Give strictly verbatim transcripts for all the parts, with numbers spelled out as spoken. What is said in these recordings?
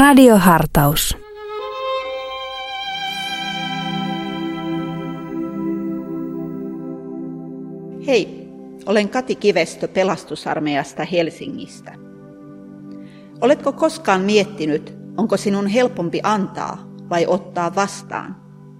Radiohartaus. Hei, olen Kati Kivestö Pelastusarmeijasta Helsingistä. Oletko koskaan miettinyt, onko sinun helpompi antaa vai ottaa vastaan?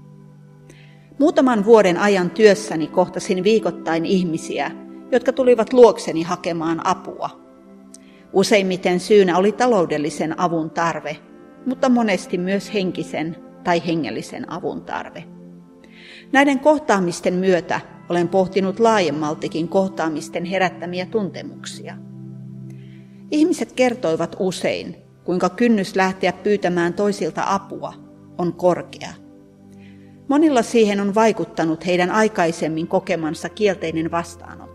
Muutaman vuoden ajan työssäni kohtasin viikoittain ihmisiä, jotka tulivat luokseni hakemaan apua. Useimmiten syynä oli taloudellisen avun tarve, mutta monesti myös henkisen tai hengellisen avun tarve. Näiden kohtaamisten myötä olen pohtinut laajemmaltikin kohtaamisten herättämiä tuntemuksia. Ihmiset kertoivat usein, kuinka kynnys lähteä pyytämään toisilta apua on korkea. Monilla siihen on vaikuttanut heidän aikaisemmin kokemansa kielteinen vastaanotto.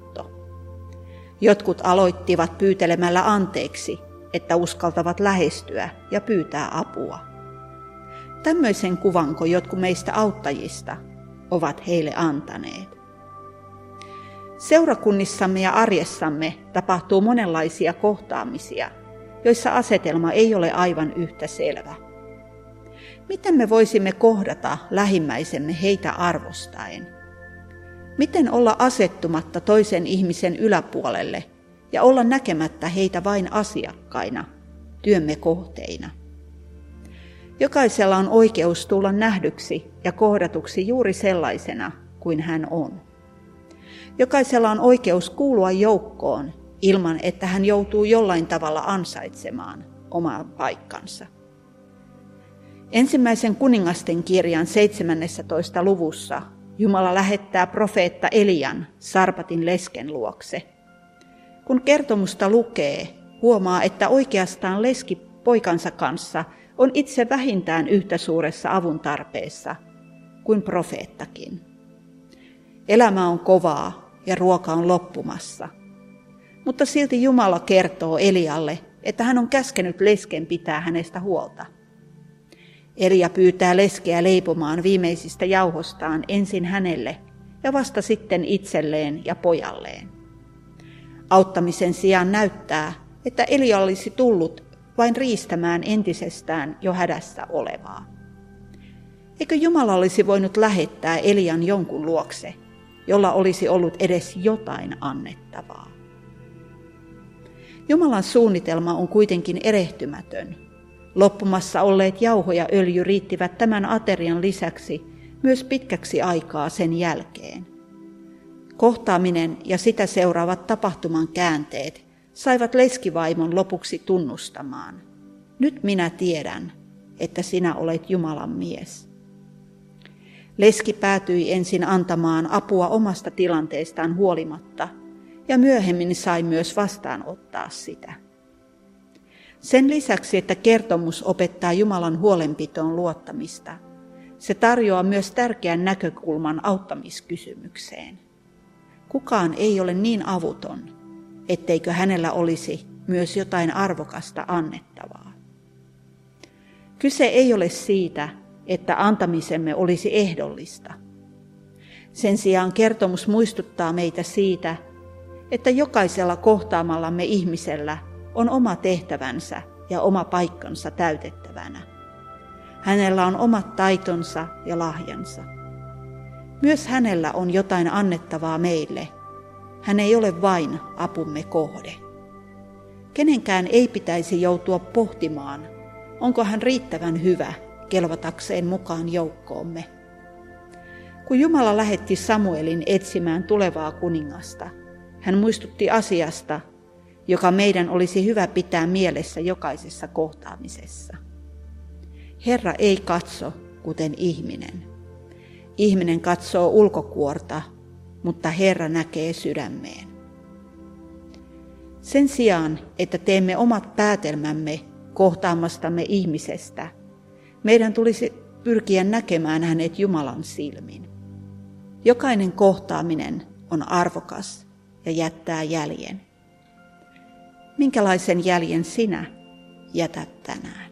Jotkut aloittivat pyytelemällä anteeksi, että uskaltavat lähestyä ja pyytää apua. Tämmöisen kuvanko jotkut meistä auttajista ovat heille antaneet. Seurakunnissamme ja arjessamme tapahtuu monenlaisia kohtaamisia, joissa asetelma ei ole aivan yhtä selvä. Miten me voisimme kohdata lähimmäisemme heitä arvostaen? Miten olla asettumatta toisen ihmisen yläpuolelle ja olla näkemättä heitä vain asiakkaina, työmme kohteina? Jokaisella on oikeus tulla nähdyksi ja kohdatuksi juuri sellaisena kuin hän on. Jokaisella on oikeus kuulua joukkoon ilman, että hän joutuu jollain tavalla ansaitsemaan oman paikkansa. Ensimmäisen kuningasten kirjan seitsemännessä luvussa Jumala lähettää profeetta Elian Sarpatin lesken luokse. Kun kertomusta lukee, huomaa, että oikeastaan leski poikansa kanssa on itse vähintään yhtä suuressa avun tarpeessa kuin profeettakin. Elämä on kovaa ja ruoka on loppumassa, mutta silti Jumala kertoo Elialle, että hän on käskenyt lesken pitää hänestä huolta. Elia pyytää leskeä leipomaan viimeisistä jauhostaan ensin hänelle ja vasta sitten itselleen ja pojalleen. Auttamisen sijaan näyttää, että Elia olisi tullut vain riistämään entisestään jo hädässä olevaa. Eikö Jumala olisi voinut lähettää Elian jonkun luokse, jolla olisi ollut edes jotain annettavaa? Jumalan suunnitelma on kuitenkin erehtymätön. Loppumassa olleet jauho ja öljy riittivät tämän aterian lisäksi myös pitkäksi aikaa sen jälkeen. Kohtaaminen ja sitä seuraavat tapahtuman käänteet saivat leskivaimon lopuksi tunnustamaan: nyt minä tiedän, että sinä olet Jumalan mies. Leski päätyi ensin antamaan apua omasta tilanteestaan huolimatta ja myöhemmin sai myös vastaanottaa sitä. Sen lisäksi, että kertomus opettaa Jumalan huolenpitoon luottamista, se tarjoaa myös tärkeän näkökulman auttamiskysymykseen. Kukaan ei ole niin avuton, etteikö hänellä olisi myös jotain arvokasta annettavaa. Kyse ei ole siitä, että antamisemme olisi ehdollista. Sen sijaan kertomus muistuttaa meitä siitä, että jokaisella kohtaamallamme ihmisellä on oma tehtävänsä ja oma paikkansa täytettävänä. Hänellä on omat taitonsa ja lahjansa. Myös hänellä on jotain annettavaa meille. Hän ei ole vain apumme kohde. Kenenkään ei pitäisi joutua pohtimaan, onko hän riittävän hyvä kelvatakseen mukaan joukkoomme. Kun Jumala lähetti Samuelin etsimään tulevaa kuningasta, hän muistutti asiasta, joka meidän olisi hyvä pitää mielessä jokaisessa kohtaamisessa. Herra ei katso kuten ihminen. Ihminen katsoo ulkokuorta, mutta Herra näkee sydämeen. Sen sijaan, että teemme omat päätelmämme kohtaamastamme ihmisestä, meidän tulisi pyrkiä näkemään hänet Jumalan silmin. Jokainen kohtaaminen on arvokas ja jättää jäljen. Minkälaisen jäljen sinä jätät tänään?